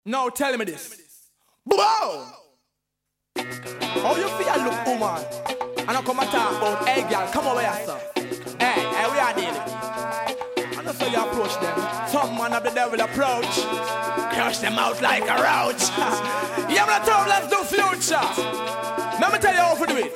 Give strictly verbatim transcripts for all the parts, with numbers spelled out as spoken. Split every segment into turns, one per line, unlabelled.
Now tell me this. Bow! How you feel look, woman? And I come and talk about, hey girl, come over here, sir. Hey, hey, we are dealing. And that's how you approach them. Some man of the devil approach. Crush them out like a roach. Yeah, I'm not let's do future. Let me tell you how to do it.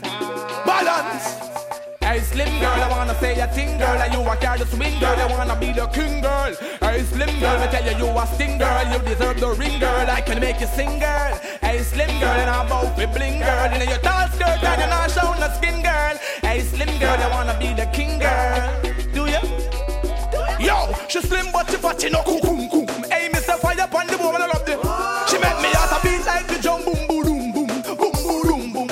Balance. Hey slim girl, I wanna say a thing girl, and you a carry the swing girl, I wanna be the king girl. Hey slim girl, I tell you you a sting girl, you deserve the ring girl, I can make you sing girl. Hey slim girl, and I'm about to bling girl, in your tall skirt and you're not showing the skin girl. Hey slim girl, I wanna be the king girl. Do ya? Yo, she slim but she fat, she no kum kum kum. Hey Mister Fire upon the woman, I love the. She make me out a beat like the jump boom boom boom boom boom boom boom.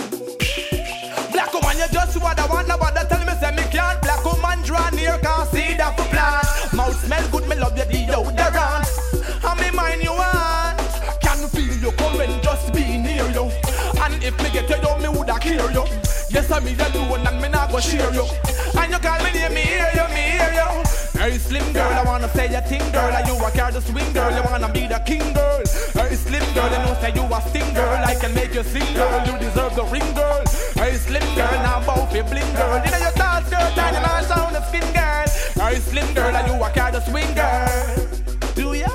Black woman, you just what I want, nobody tell me say me can't. Black woman draw near, can't see that for plant. Mouth smell good, me love you deodorant. And me mind you want, can feel you coming, just be near you. And if me get you down, me woulda kill you. Yes, I me alone and me not go share you. And you call me name, me hear you, me hear you. Hey slim girl, I wanna say a thing girl, and you a carry the swing girl, you wanna be the king girl. Hey slim girl, you know say you a sting girl, I can make you sing girl, you deserve the ring girl. Hey slim girl, now bout to bling girl, you know your tall skirt and you know sound the skin girl. Hey slim girl, and you a carry the swing girl. Do ya?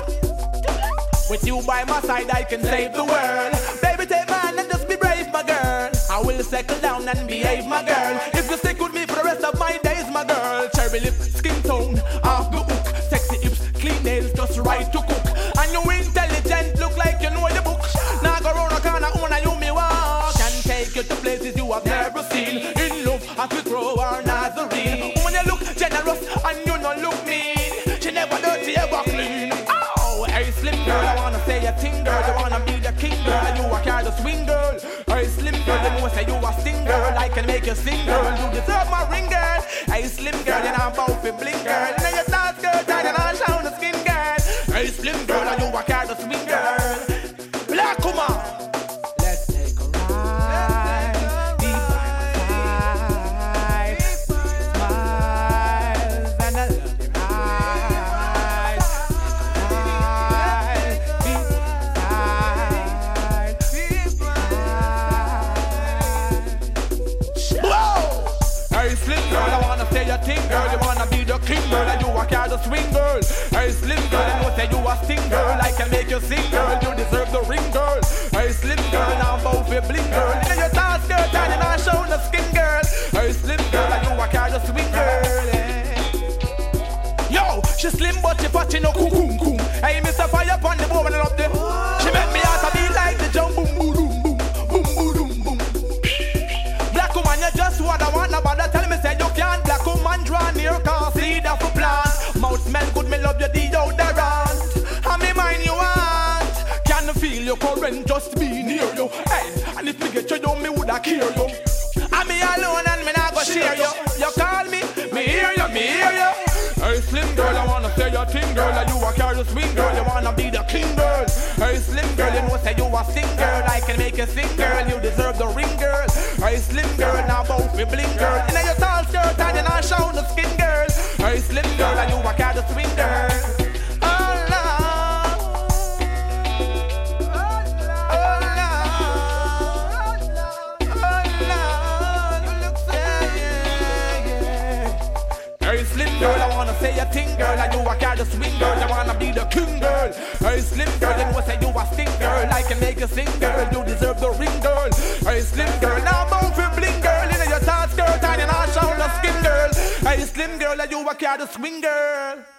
With you by my side, I can save the world. Baby, take man and just be brave, my girl. I will settle down and behave, my girl. If you stick with me for the rest of my days, my girl. Cherry lip, skin tone, off the hook. Sexy hips, clean nails, just right to cook. And you intelligent, look like you know the book. Now go round the corner, own and you me walk. Can take you to places you have never seen. In love, as we grow our Nazarene. When you look generous and you don't look mean. She never dirty, ever clean. Oh, hey slim girl, I wanna say a thing girl. You wanna be the king girl, and you a carry the swing girl. Hey slim girl, you know say you a sting girl, I can make you sing girl, you deserve my ring girl. Hey slim girl, you know I'm about to blink girl, you know your tall skirt and you know show the skin girl. Hey slim girl, and you a carry the swing girl. Black woman, let's take a ride, deep by my side, smiles and a lovely eyes. Ride, deep by Hey slim girl, I wanna say a thing girl, you wanna be the king girl, and you a carry the swing girl. Hey slim girl, you know say you a sting girl, I can make you sing girl, you deserve the ring girl. Hey slim girl, now I'm about to bling girl, you know your tall skirt and you know show the skin girl. Hey slim girl, and you a carry the swing girl. Yo, she slim but she fat, she no kum kum kum. Hey Mister Fire upon the woman, I love the. She make me out a beat like the jump boom boom boom boom boom boom boom. Black woman, you just what I want, nobody tell me say you can't. Black woman draw near, can't see that for plant. Mouth smell good, me love you deodorant. And me mind you want, can feel your current, just be near you. Hey, and if me get you down, me woulda kill you. And me alone and me not go share you. You call me, me hear you, me hear you. Hey slim girl, I wanna say your thing girl, and you a carry the swing girl, you wanna be the king girl. Hey slim girl, you know say you a sing girl, I can make you sing girl, you deserve the ring girl. Hey slim girl, now bout me bling girl, you know your tall skirt and you know show the skin girl. Hey slim girl, and you a carry the swing girl. Oh Lord, oh Lord, oh Lord, you look so yeah, yeah. Hey slim girl, I wanna say a thing girl, and you a carry the swing girl, you wanna be the king girl. Hey slim girl, you know say you a sting girl, I can make you sing girl, you deserve the ring girl. Hey slim girl, now bout to bling girl, you know your tall skirt and you know show the skin girl. Hey slim girl, and you a carry the swing girl.